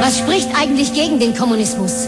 Was spricht eigentlich gegen den Kommunismus?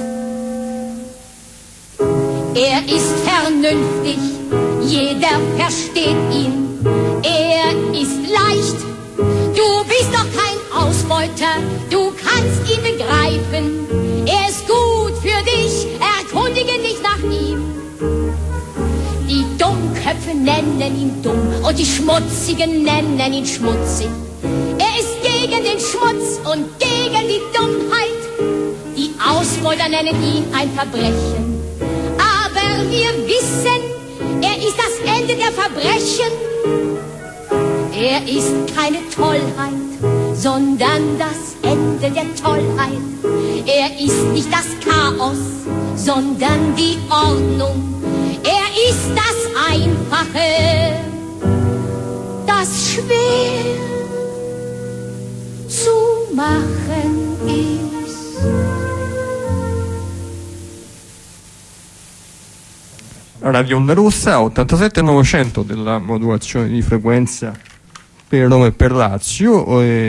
Er ist vernünftig, jeder versteht ihn. Er ist leicht, du bist doch kein Ausbeuter, du kannst ihn begreifen. Er ist gut für dich, erkundige dich nach ihm. Die Dummköpfe nennen ihn dumm und die Schmutzigen nennen ihn schmutzig. Er ist gegen den Schmutz und gegen die Dummheit. Die Ausbeuter nennen ihn ein Verbrechen. Aber wir wissen, er ist das Ende der Verbrechen. Er ist keine Tollheit, sondern das Ende der Tollheit. Er ist nicht das Chaos, sondern die Ordnung. Er ist das Einfache, das schwer zu machen ist. Radio Onda Rossa 87.900 della modulazione di frequenza per Roma e per Lazio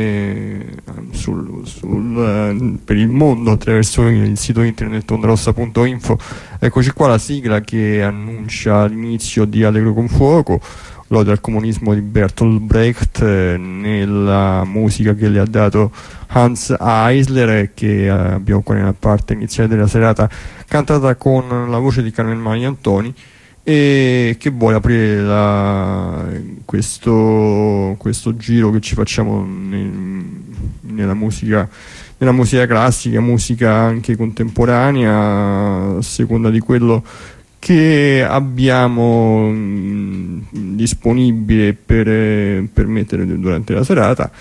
per il mondo attraverso il sito internet ondarossa.info. Eccoci qua la sigla che annuncia l'inizio di Allegro con fuoco, l'ode al comunismo di Bertolt Brecht, nella musica che le ha dato Hans Eisler, che abbiamo qua nella parte iniziale della serata, cantata con la voce di Carmen Mani Antoni, e che vuole aprire questo giro che ci facciamo nella musica classica, musica anche contemporanea, a seconda di quello che abbiamo disponibile per mettere durante la serata,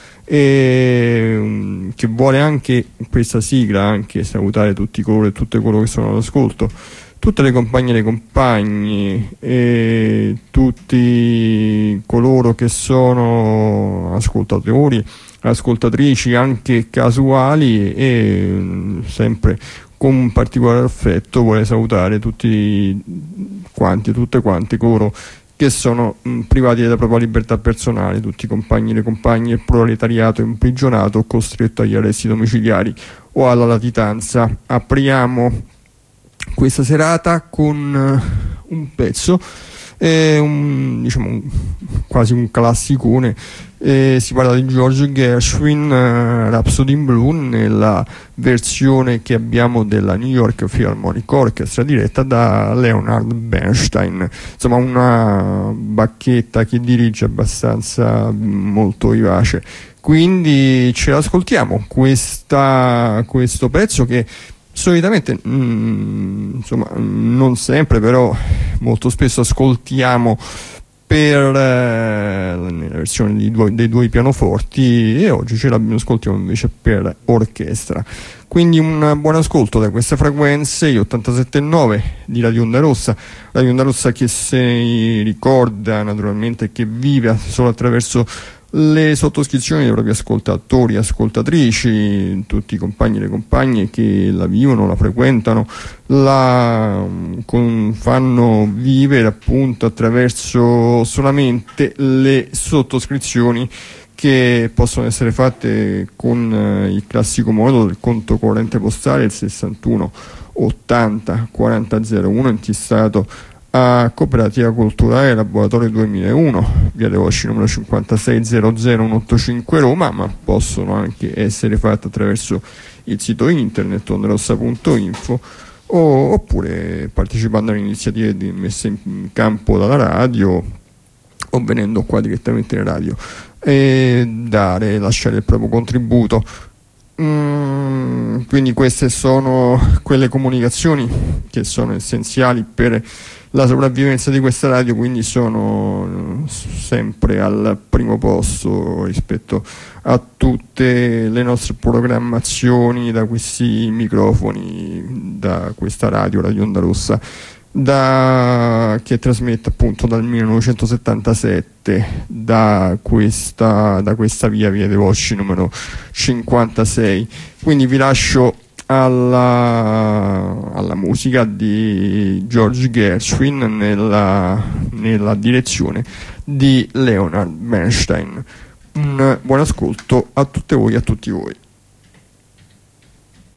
e che vuole anche questa sigla anche salutare tutti coloro e tutte coloro che sono all'ascolto, tutte le compagne e le compagni, e tutti coloro che sono ascoltatori, ascoltatrici anche casuali, e sempre con un particolare affetto vuole salutare tutti quanti e tutte quante coloro che sono privati della propria libertà personale, tutti i compagni e le compagne, il proletariato imprigionato o costretto agli arresti domiciliari o alla latitanza. Apriamo questa serata con un pezzo, quasi un classicone. Si parla di George Gershwin, Rhapsody in Blue, nella versione che abbiamo della New York Philharmonic Orchestra diretta da Leonard Bernstein. Insomma, una bacchetta che dirige abbastanza molto vivace, quindi ce l'ascoltiamo questo pezzo che solitamente non sempre, però molto spesso ascoltiamo nella versione dei due pianoforti, e oggi ce l'abbiamo ascoltiamo invece per orchestra. Quindi un buon ascolto da queste frequenze, 87.9 di Radio Onda Rossa che si ricorda naturalmente che vive solo attraverso le sottoscrizioni dei propri ascoltatori e ascoltatrici, tutti i compagni e le compagne che la vivono, la frequentano, fanno vivere appunto attraverso solamente le sottoscrizioni che possono essere fatte con il classico modo del conto corrente postale, il 61 80 40 01, intestato a Cooperativa Culturale Laboratorio 2001, via dei Osci numero 5600 Roma, ma possono anche essere fatte attraverso il sito internet ondarossa.info, oppure partecipando alle iniziative messe in campo dalla radio, o venendo qua direttamente in radio e lasciare il proprio contributo. Quindi queste sono quelle comunicazioni che sono essenziali per la sopravvivenza di questa radio, quindi sono sempre al primo posto rispetto a tutte le nostre programmazioni da questi microfoni, da questa Radio Onda Rossa, che trasmette appunto dal 1977 da questa via dei Osci numero 56. Quindi vi lascio alla musica di George Gershwin nella direzione di Leonard Bernstein. Un buon ascolto a tutte voi e a tutti voi.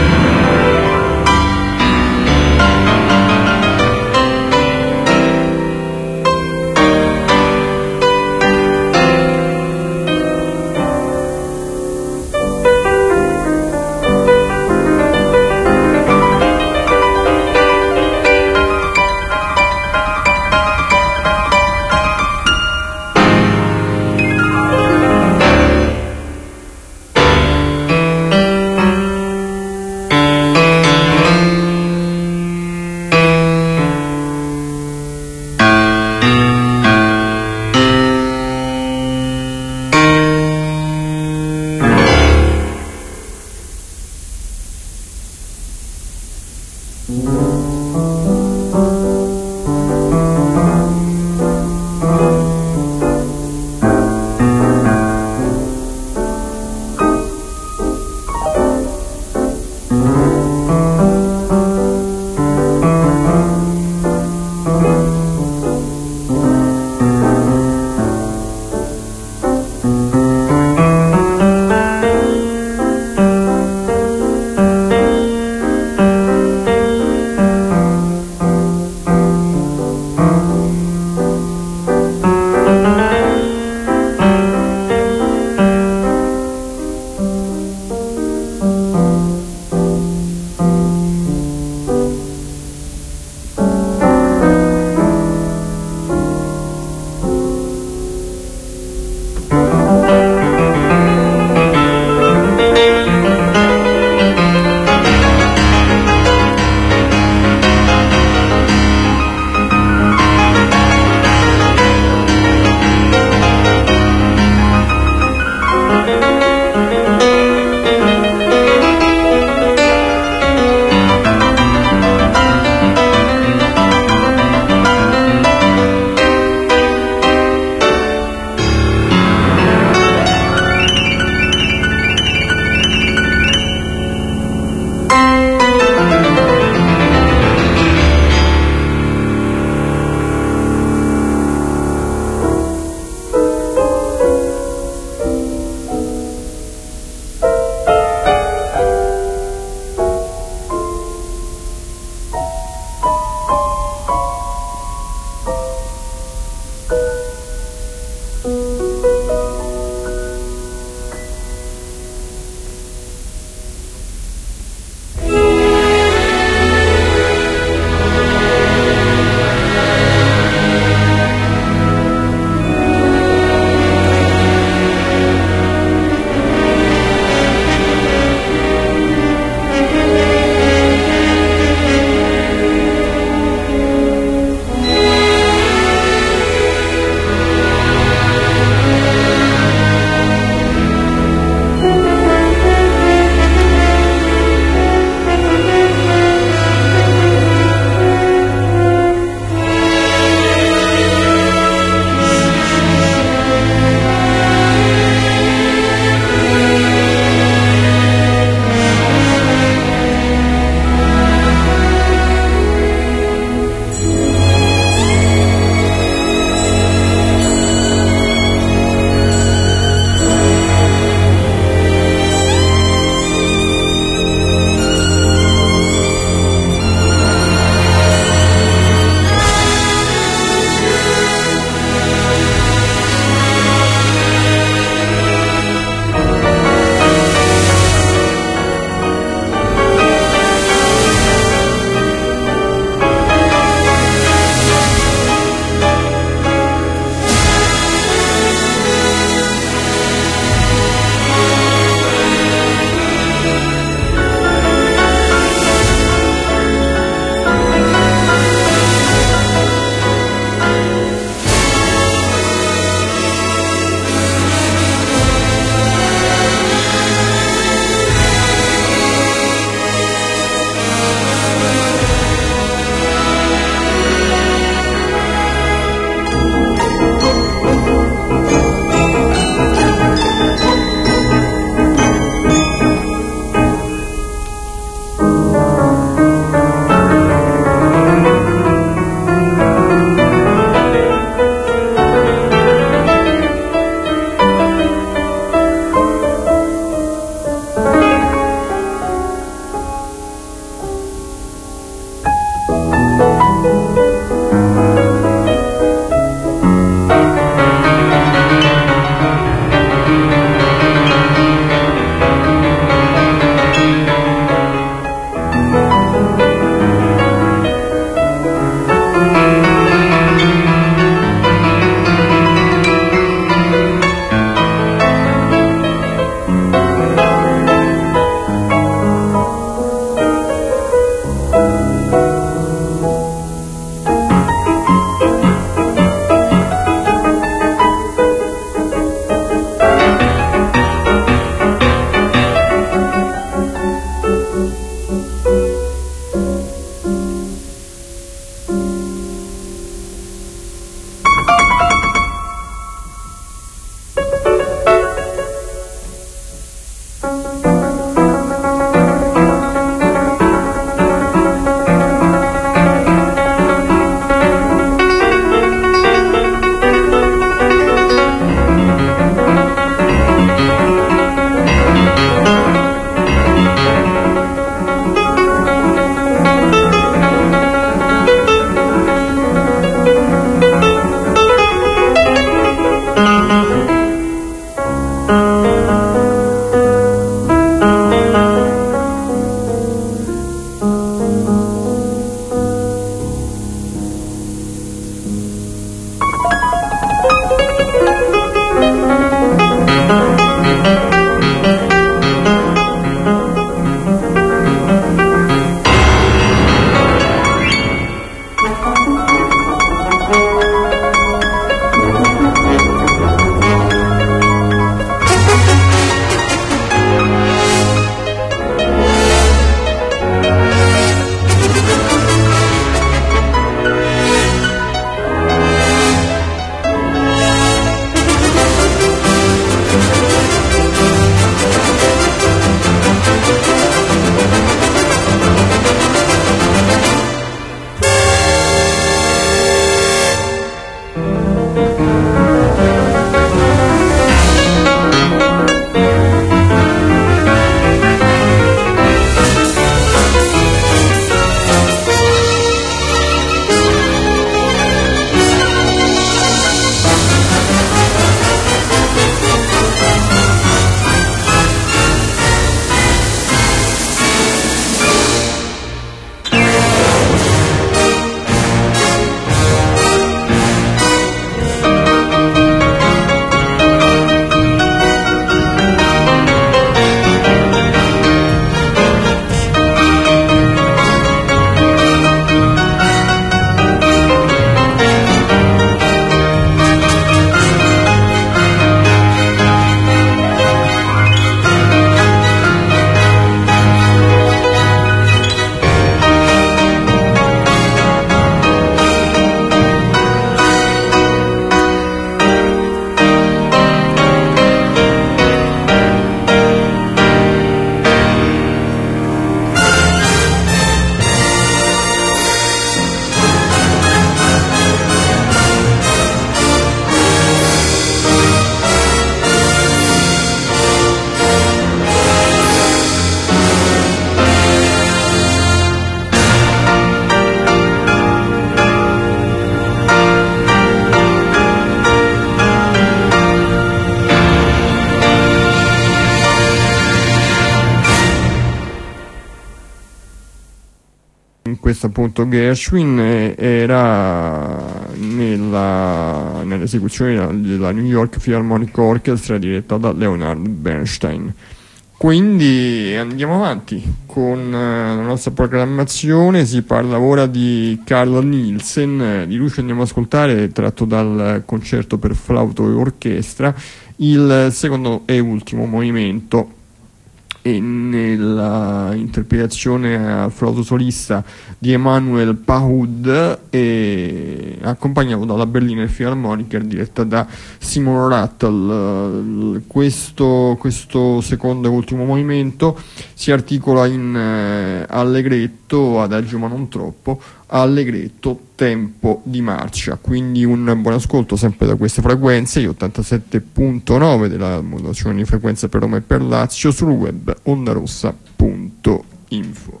questo appunto Gershwin era nell'esecuzione della New York Philharmonic Orchestra diretta da Leonard Bernstein. Quindi andiamo avanti con la nostra programmazione. Si parla ora di Carl Nielsen, di lui ci andiamo ad ascoltare, tratto dal concerto per flauto e orchestra, il secondo e ultimo movimento, e nella interpretazione al flauto solista di Emanuel Pahud, accompagnato dalla Berliner Philharmoniker diretta da Simon Rattle. Questo secondo e ultimo movimento si articola in allegretto, adagio ma non troppo, allegretto, tempo di marcia. Quindi un buon ascolto sempre da queste frequenze, 87.9 della modulazione di frequenza per Roma e per Lazio, sul web ondarossa.info.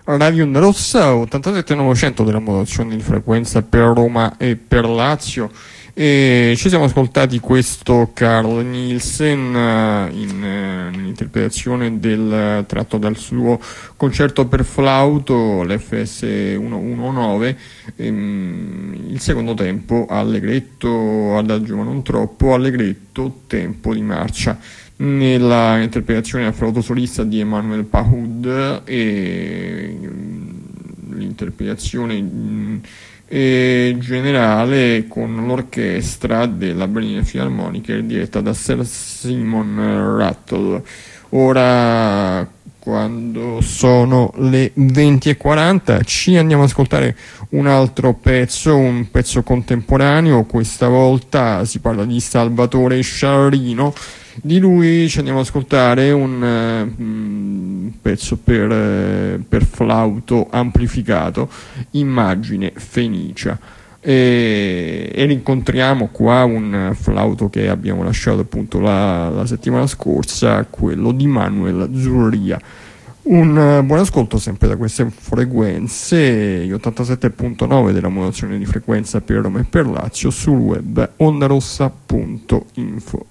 Radio Onda Rossa 87.900 della modulazione di frequenza per Roma e per Lazio. E ci siamo ascoltati questo Carl Nielsen nell'interpretazione del tratto dal suo concerto per flauto, l'FS 119, il secondo tempo allegretto, adagio ma non troppo, allegretto, tempo di marcia, nella interpretazione a flauto solista di Emmanuel Pahud, e l'interpretazione generale con l'orchestra della Berliner Philharmoniker diretta da Sir Simon Rattle. Ora, quando sono le 20:40, ci andiamo ad ascoltare un altro pezzo, un pezzo contemporaneo. Questa volta si parla di Salvatore Sciarrino. Di lui ci andiamo ad ascoltare un pezzo per flauto amplificato, Immagine Fenicia, e rincontriamo qua un flauto che abbiamo lasciato appunto la settimana scorsa, quello di Manuel Zurria. Un buon ascolto sempre da queste frequenze, gli 87.9 della modulazione di frequenza per Roma e per Lazio, sul web ondarossa.info.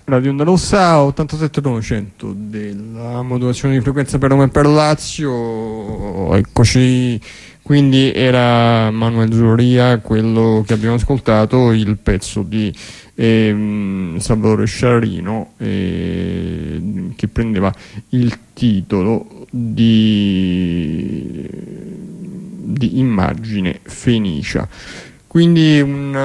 Radio Onda Rossa 87.900 della modulazione di frequenza per Roma e per Lazio. Eccoci, quindi era Manuel Zoria quello che abbiamo ascoltato, il pezzo di Salvatore Sciarrino che prendeva il titolo di Immagine Fenicia. Quindi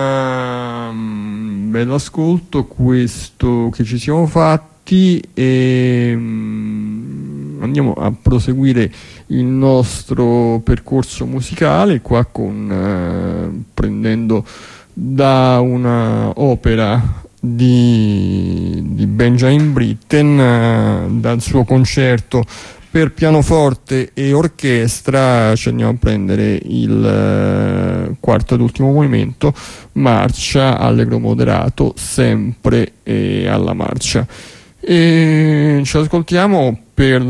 un bello ascolto questo che ci siamo fatti, e andiamo a proseguire il nostro percorso musicale qua prendendo da una opera di Benjamin Britten, dal suo concerto per pianoforte e orchestra. Ci andiamo a prendere il quarto ed ultimo movimento, marcia allegro moderato, sempre alla marcia, e ci ascoltiamo per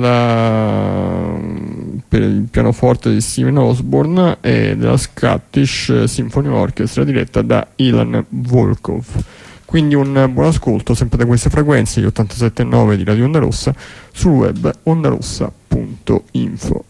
il pianoforte di Steven Osborne e della Scottish Symphony Orchestra diretta da Ilan Volkov. Quindi un buon ascolto sempre da queste frequenze, gli 87.9 di Radio Onda Rossa, sul web ondarossa.info.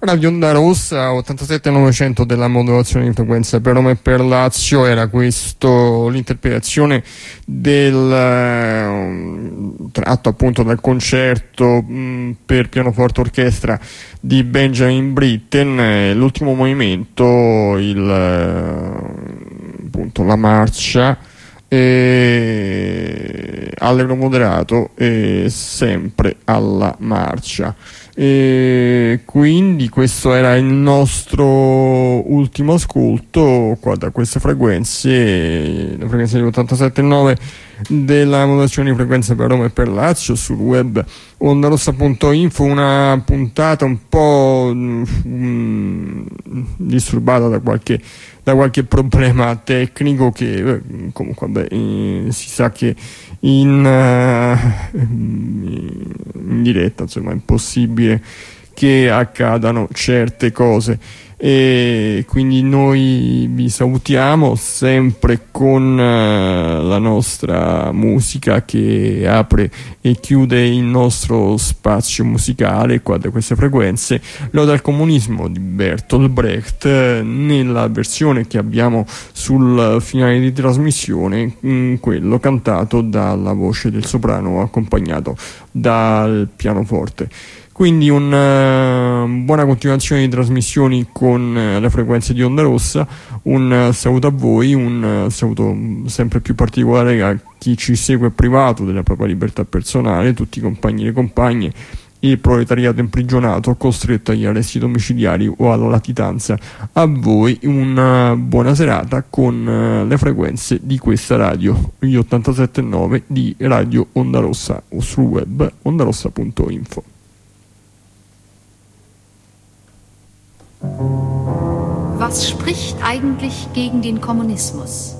Radio Onda Rossa 87.900 della modulazione di frequenza per Roma e per Lazio. Era questo l'interpretazione del tratto appunto dal concerto per pianoforte orchestra di Benjamin Britten. L'ultimo movimento, appunto la marcia allegro moderato sempre alla marcia. Quindi questo era il nostro ultimo ascolto qua da queste frequenze, la frequenza di 87.9 della modulazione di frequenza per Roma e per Lazio, sul web ondarossa.info. Una puntata un po' disturbata da qualche problema tecnico che comunque si sa che in diretta insomma è impossibile che accadano certe cose, e quindi noi vi salutiamo sempre con la nostra musica che apre e chiude il nostro spazio musicale qua da queste frequenze. L'Oda al comunismo di Bertolt Brecht, nella versione che abbiamo sul finale di trasmissione, quello cantato dalla voce del soprano accompagnato dal pianoforte. Quindi una buona continuazione di trasmissioni con le frequenze di Onda Rossa. Un saluto a voi, un saluto sempre più particolare a chi ci segue privato della propria libertà personale, tutti i compagni e le compagne, il proletariato imprigionato costretto agli arresti domiciliari o alla latitanza. A voi una buona serata con le frequenze di questa radio, gli 87.9 di Radio Onda Rossa, o sul web ondarossa.info. Was spricht eigentlich gegen den Kommunismus?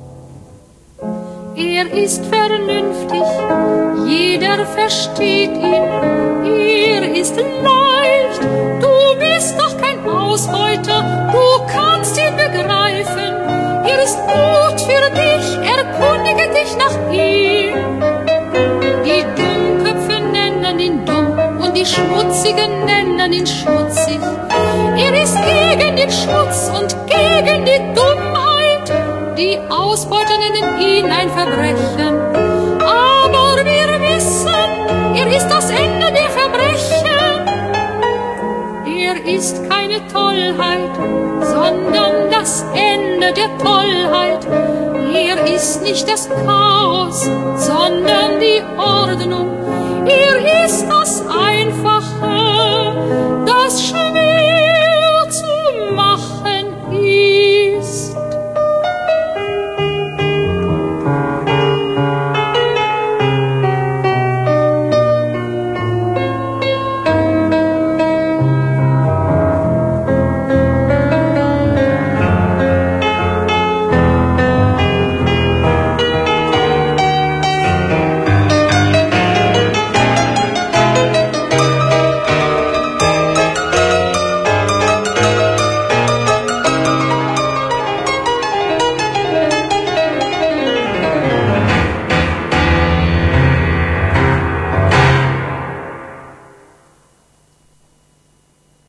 Ist vernünftig, jeder versteht ihn. Ist leicht, du bist doch kein Ausbeuter, du kannst ihn begreifen. Ist gut für dich, erkundige dich nach ihm. Die Dummköpfe nennen ihn dumm und die Schmutzigen nennen ihn schmutzig. Ist gegen den Schmutz und gegen die Dummheit. Die Ausbeuter nennen ihn ein Verbrechen. Aber wir wissen, ist das Ende der Verbrechen. Ist keine Tollheit, sondern das Ende der Tollheit. Ist nicht das Chaos, sondern die Ordnung. Ist das einfach